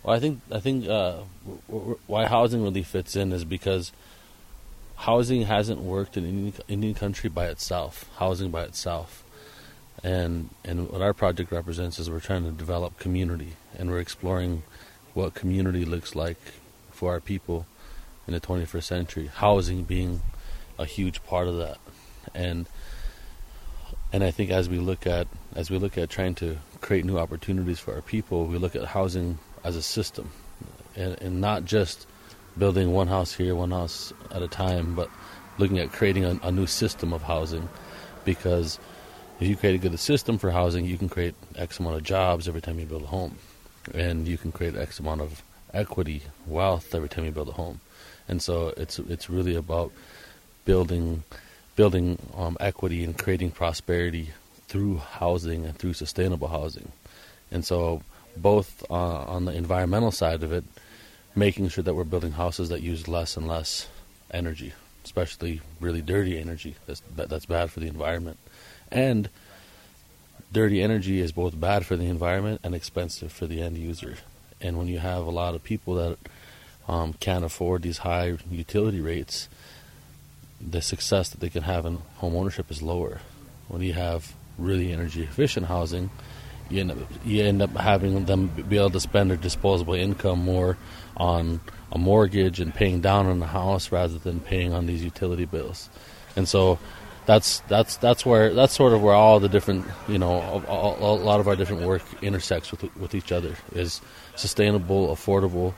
Well, I think why housing really fits in is because housing hasn't worked in any country by itself. Housing by itself, and what our project represents is we're trying to develop community, and we're exploring what community looks like for our people in the 21st century. Housing being a huge part of that, and I think as we look at trying to create new opportunities for our people, we look at housing as a system, and not just building one house here, one house at a time, but looking at creating a new system of housing. Because if you create a good system for housing, you can create X amount of jobs every time you build a home, and you can create X amount of equity, wealth every time you build a home. And so it's really about building equity and creating prosperity through housing and through sustainable housing. And so both on the environmental side of it, making sure that we're building houses that use less and less energy, especially really dirty energy that's bad for the environment. And dirty energy is both bad for the environment and expensive for the end user. And when you have a lot of people that can't afford these high utility rates, the success that they can have in home ownership is lower. When you have really energy efficient housing, you end up having them be able to spend their disposable income more on a mortgage and paying down on the house rather than paying on these utility bills. And so that's sort of where all the different, a lot of our different work intersects with each other, is sustainable, affordable,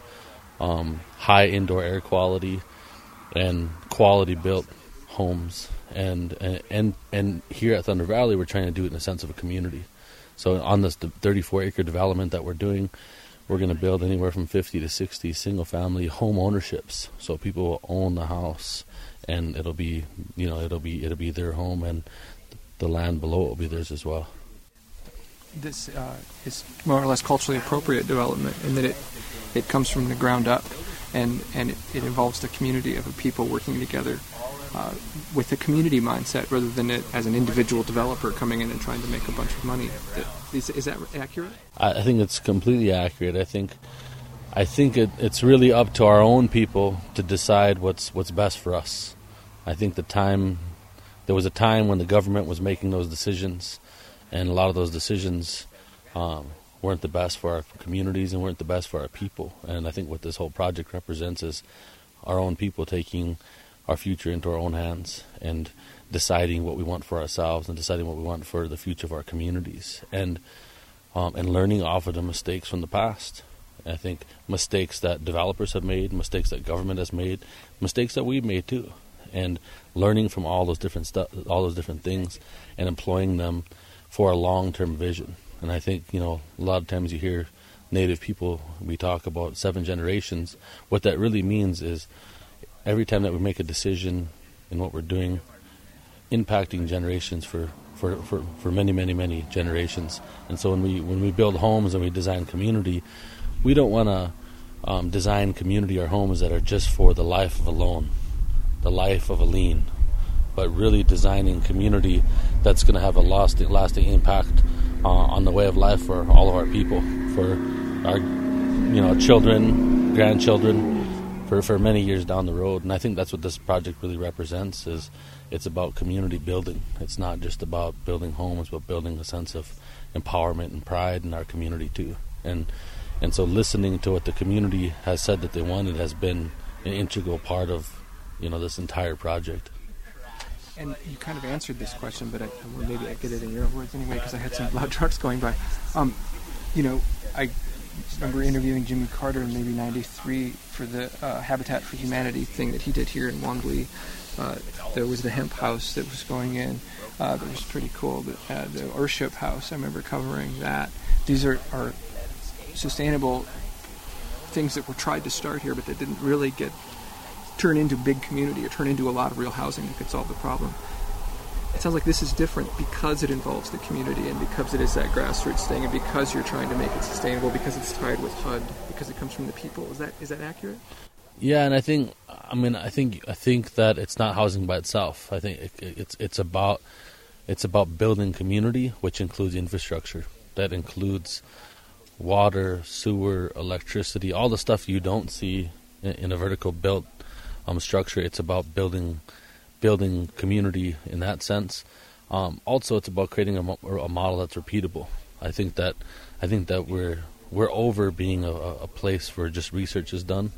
high indoor air quality, and quality built homes. And here at Thunder Valley, we're trying to do it in a sense of a community. So on this 34-acre development that we're doing, we're going to build anywhere from 50 to 60 single-family home ownerships. So people will own the house, and it'll be their home, and the land below it will be theirs as well. This is more or less culturally appropriate development in that it comes from the ground up, and it involves the community of people working together with a community mindset rather than it as an individual developer coming in and trying to make a bunch of money. Is that accurate? I think it's completely accurate. I think it's really up to our own people to decide what's best for us. I think there was a time when the government was making those decisions, and a lot of those decisions weren't the best for our communities and weren't the best for our people. And I think what this whole project represents is our own people taking our future into our own hands and deciding what we want for ourselves and deciding what we want for the future of our communities, and learning off of the mistakes from the past. And I think mistakes that developers have made, mistakes that government has made, mistakes that we've made too, and learning from all those different things and employing them for a long-term vision. And I think, a lot of times you hear Native people, we talk about 7 generations. What that really means is every time that we make a decision in what we're doing, impacting generations for many, many, many generations. And so when we build homes and we design community, we don't want to design community or homes that are just for the life of a lone, the life of a lean, but really designing community that's going to have a lasting impact on the way of life for all of our people, for our children, grandchildren, for many years down the road. And I think that's what this project really represents. Is it's about community building. It's not just about building homes, but building a sense of empowerment and pride in our community too. And so listening to what the community has said that they wanted has been an integral part of this entire project. And you kind of answered this question, but maybe I get it in your words anyway, because I had some loud trucks going by. I remember interviewing Jimmy Carter in maybe '93 for the Habitat for Humanity thing that he did here in Wangley. There was the hemp house that was going in. That was pretty cool. The Worship House, I remember covering that. These are sustainable things that were tried to start here, but that didn't really turn into big community or turn into a lot of real housing that could solve the problem. It sounds like this is different because it involves the community and because it is that grassroots thing and because you're trying to make it sustainable, because it's tied with HUD, because it comes from the people. Is that accurate? Yeah, and I think that it's not housing by itself. I think it's about building community, which includes infrastructure. That includes water, sewer, electricity, all the stuff you don't see in a vertical built structure. It's about building community in that sense. Also, it's about creating a model that's repeatable. I think that we're over being a place where just research is done.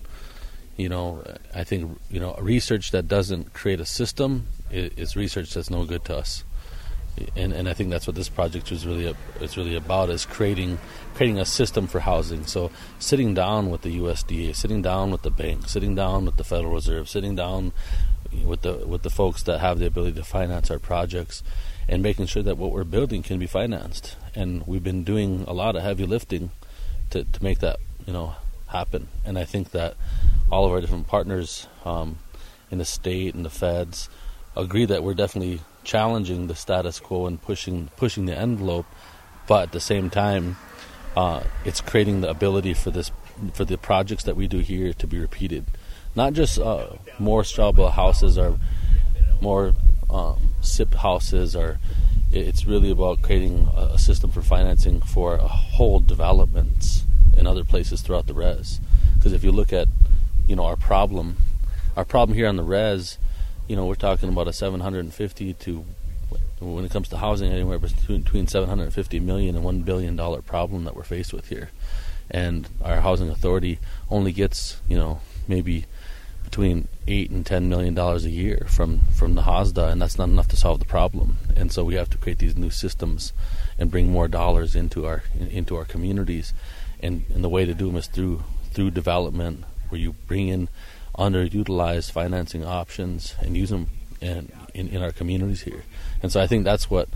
I think research that doesn't create a system is research that's no good to us. And I think that's what this project is really about, is creating a system for housing. So sitting down with the USDA, sitting down with the bank, sitting down with the Federal Reserve, sitting down with the folks that have the ability to finance our projects, and making sure that what we're building can be financed. And we've been doing a lot of heavy lifting to make that happen. And I think that all of our different partners in the state and the feds agree that we're definitely challenging the status quo and pushing the envelope, but at the same time, it's creating the ability for the projects that we do here to be repeated. Not just more Strawbell houses or more SIP houses, or it's really about creating a system for financing for whole developments in other places throughout the res. Because if you look at our problem here on the res, we're talking about a 750 to, when it comes to housing, anywhere between 750 million and $1 billion problem that we're faced with here. And our housing authority only gets, maybe between $8 and $10 million a year from the HOSDA, and that's not enough to solve the problem. And so we have to create these new systems and bring more dollars into our communities. And the way to do them is through development, where you bring in underutilized financing options and use them in our communities here. And so I think that's what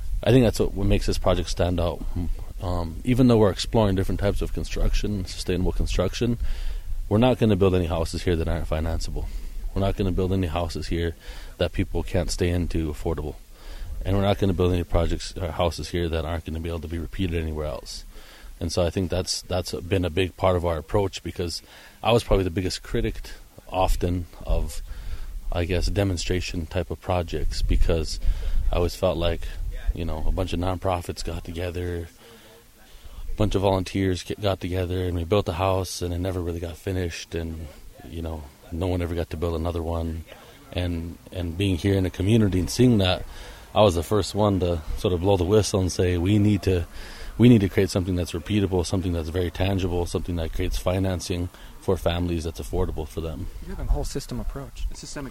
makes this project stand out. Even though we're exploring different types of construction, sustainable construction, we're not going to build any houses here that aren't financeable. We're not going to build any houses here that people can't stay into affordable. And we're not going to build any houses here that aren't going to be able to be repeated anywhere else. And so I think that's been a big part of our approach, because I was probably the biggest critic often of, I guess, demonstration type of projects, because I always felt like, a bunch of nonprofits got together, a bunch of volunteers got together, and we built a house, and it never really got finished, and no one ever got to build another one. And being here in the community and seeing that, I was the first one to sort of blow the whistle and say, we need to create something that's repeatable, something that's very tangible, something that creates financing for families that's affordable for them. You have a whole systemic approach.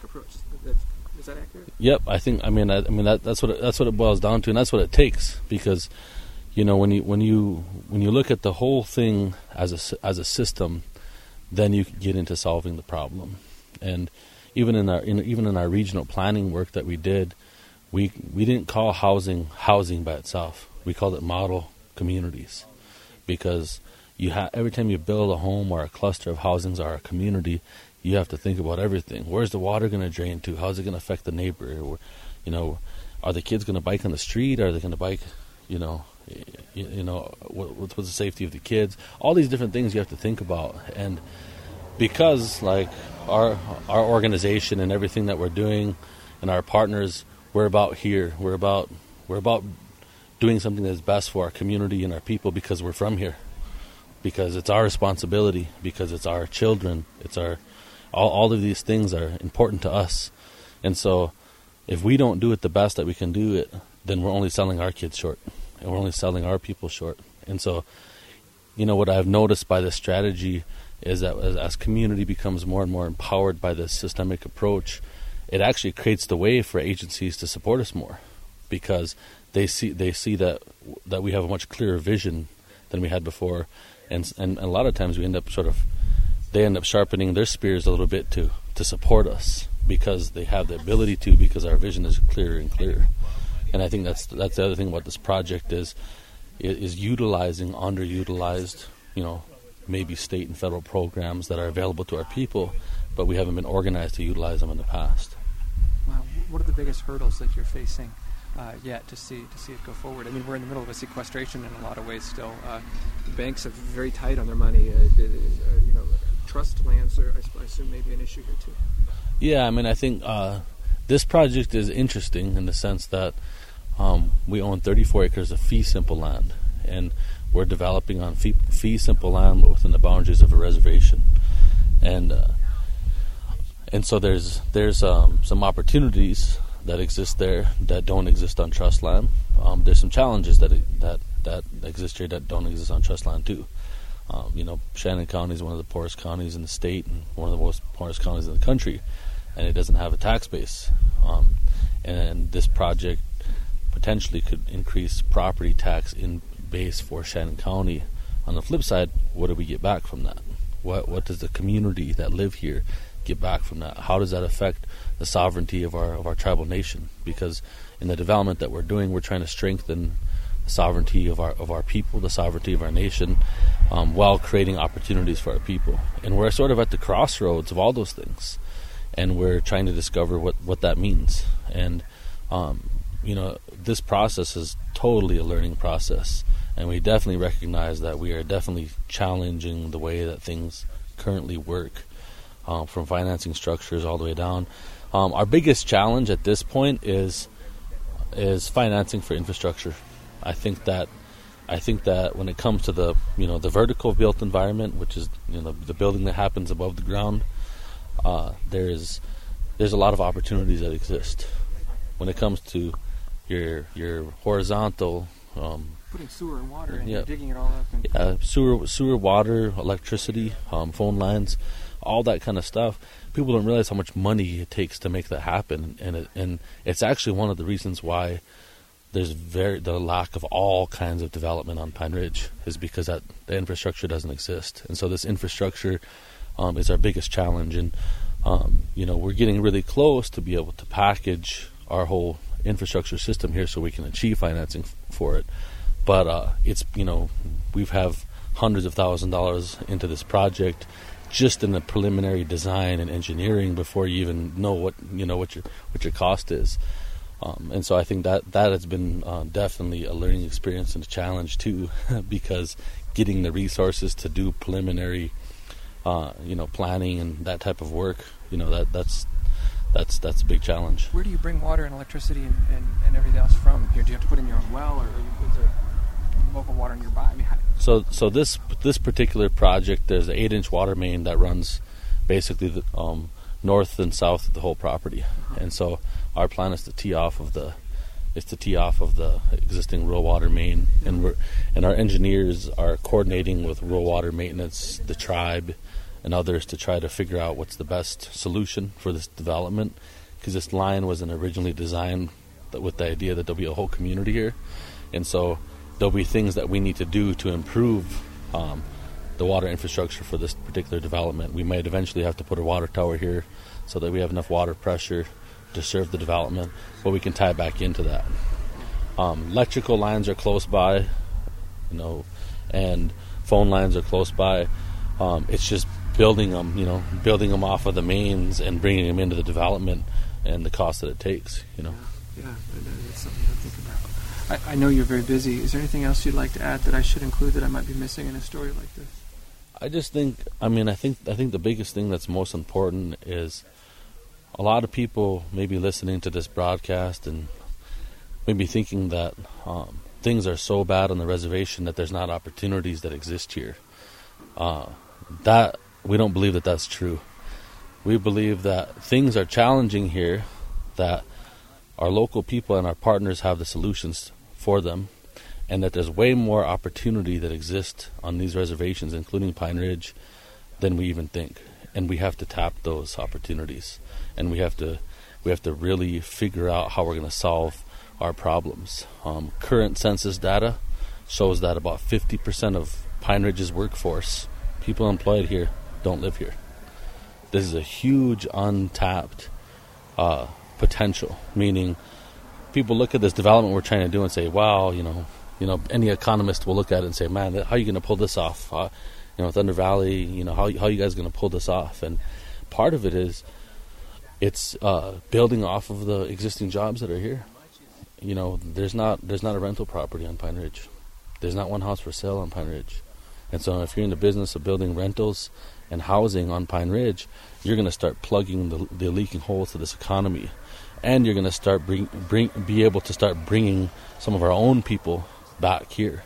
Is that accurate? Yep, I think. That's what it boils down to, and that's what it takes. Because, when you look at the whole thing as a system, then you get into solving the problem. And even in our regional planning work that we did, we didn't call housing by itself. We called it model communities, because every time you build a home or a cluster of housings or a community, you have to think about everything. Where's the water going to drain to? How's it going to affect the neighbor? Are the kids going to bike on the street? Are they going to bike? What's the safety of the kids? All these different things you have to think about. And because like our organization and everything that we're doing and our partners, we're about here. We're about doing something that's best for our community and our people, because we're from here, because it's our responsibility, because it's our children, it's all of these things are important to us. And so if we don't do it the best that we can do it, then we're only selling our kids short, and we're only selling our people short. And so, what I've noticed by this strategy is that as community becomes more and more empowered by this systemic approach, it actually creates the way for agencies to support us more, because they see that we have a much clearer vision than we had before, and a lot of times they end up sharpening their spears a little bit to support us, because they have the ability to, because our vision is clearer and clearer. And I think that's the other thing about this project is utilizing underutilized, maybe state and federal programs that are available to our people, but we haven't been organized to utilize them in the past. Wow. What are the biggest hurdles that you're facing yet to see it go forward? I mean, we're in the middle of a sequestration in a lot of ways still. Banks are very tight on their money. Trust lands are, I assume, maybe an issue here too. Yeah, I think this project is interesting in the sense that we own 34 acres of fee simple land, and we're developing on fee simple land, but within the boundaries of a reservation, and so there's some opportunities that exist there that don't exist on trust land. There's some challenges that exist here that don't exist on trust land too. Shannon County is one of the poorest counties in the state and one of the most poorest counties in the country, and it doesn't have a tax base. And this project potentially could increase property tax in base for Shannon County. On the flip side, what do we get back from that? What does the community that live here get back from that? How does that affect the sovereignty of our tribal nation? Because in the development that we're doing, we're trying to strengthen the sovereignty of our people, the sovereignty of our nation, while creating opportunities for our people. And we're sort of at the crossroads of all those things, and we're trying to discover what that means. And this process is totally a learning process, and we definitely recognize that we are definitely challenging the way that things currently work, from financing structures all the way down. Our biggest challenge at this point is financing for infrastructure. I think that when it comes to the vertical built environment, which is the building that happens above the ground, there's a lot of opportunities that exist. When it comes to your horizontal, putting sewer and water and digging it all up. And sewer, water, electricity, phone lines, all that kind of stuff. People don't realize how much money it takes to make that happen, and it's actually one of the reasons why there's the lack of all kinds of development on Pine Ridge, is because that the infrastructure doesn't exist. And so this infrastructure is our biggest challenge, and we're getting really close to be able to package our whole infrastructure system here so we can achieve financing for it. But we have hundreds of thousands of dollars into this project just in the preliminary design and engineering before you even know what your cost is. And so I think that has been definitely a learning experience and a challenge too, because getting the resources to do preliminary, planning and that type of work, that's a big challenge. Where do you bring water and electricity and everything else from? Do you have to put in your own well, or is there local water nearby? I mean, So this particular project, there's an 8-inch water main that runs basically the north and south of the whole property, and so our plan is to tee off of the existing rural water main, and our engineers are coordinating with rural water maintenance, the tribe, and others to try to figure out what's the best solution for this development, because this line wasn't originally designed with the idea that there'll be a whole community here, and so there'll be things that we need to do to improve the water infrastructure for this particular development. We might eventually have to put a water tower here so that we have enough water pressure to serve the development, but we can tie back into that. Electrical lines are close by, and phone lines are close by. It's just building them off of the mains and bringing them into the development and the cost that it takes. Yeah, that's something to think about. I know you're very busy. Is there anything else you'd like to add that I should include that I might be missing in a story like this? I just think, I think the biggest thing that's most important is a lot of people maybe listening to this broadcast and maybe thinking that things are so bad on the reservation that there's not opportunities that exist here. That we don't believe that that's true. We believe that things are challenging here, that our local people and our partners have the solutions for them, and that there's way more opportunity that exists on these reservations, including Pine Ridge, than we even think. And we have to tap those opportunities, and we have to really figure out how we're going to solve our problems. Current census data shows that about 50% of Pine Ridge's workforce, people employed here, don't live here. This is a huge untapped potential, meaning people look at this development we're trying to do and say, wow, any economist will look at it and say, man, how are you going to pull this off? Thunder Valley, how are you guys going to pull this off? And part of it is it's building off of the existing jobs that are here. There's not a rental property on Pine Ridge. There's not one house for sale on Pine Ridge. And so if you're in the business of building rentals and housing on Pine Ridge, you're going to start plugging the leaking holes to this economy. And you're going to start be able to start bringing some of our own people back here.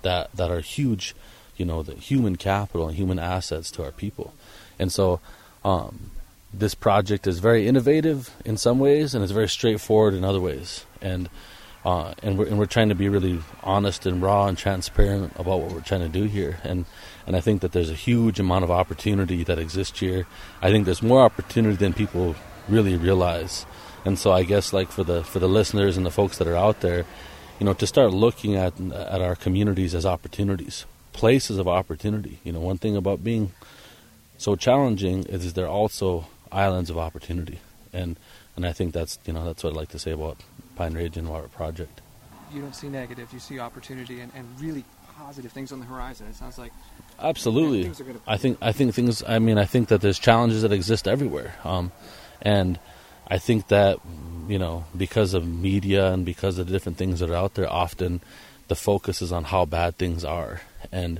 that are huge, the human capital and human assets to our people. And so this project is very innovative in some ways, and it's very straightforward in other ways. And we're trying to be really honest and raw and transparent about what we're trying to do here. And I think that there's a huge amount of opportunity that exists here. I think there's more opportunity than people really realize. And so I guess, like, for the listeners and the folks that are out there, to start looking at our communities as opportunities, places of opportunity. One thing about being so challenging is they're also islands of opportunity. And I think that's what I'd like to say about Pine Ridge and our project. You don't see negative, you see opportunity and really positive things on the horizon. It sounds like absolutely. Things are gonna I think things. I mean, I think that there's challenges that exist everywhere, and I think that because of media and because of the different things that are out there, often the focus is on how bad things are, and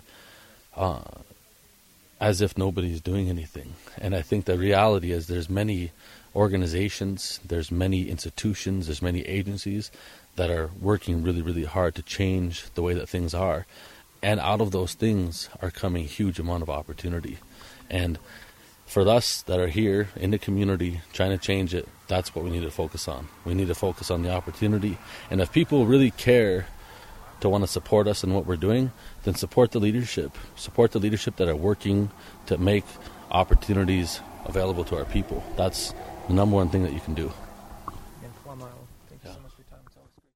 as if nobody's doing anything. And I think the reality is there's many organizations, there's many institutions, there's many agencies that are working really, really hard to change the way that things are. And out of those things are coming a huge amount of opportunity. And for us that are here in the community trying to change it, that's what we need to focus on. We need to focus on the opportunity. And if people really care to want to support us in what we're doing, then support the leadership. Support the leadership that are working to make opportunities available to our people. That's the number one thing that you can do.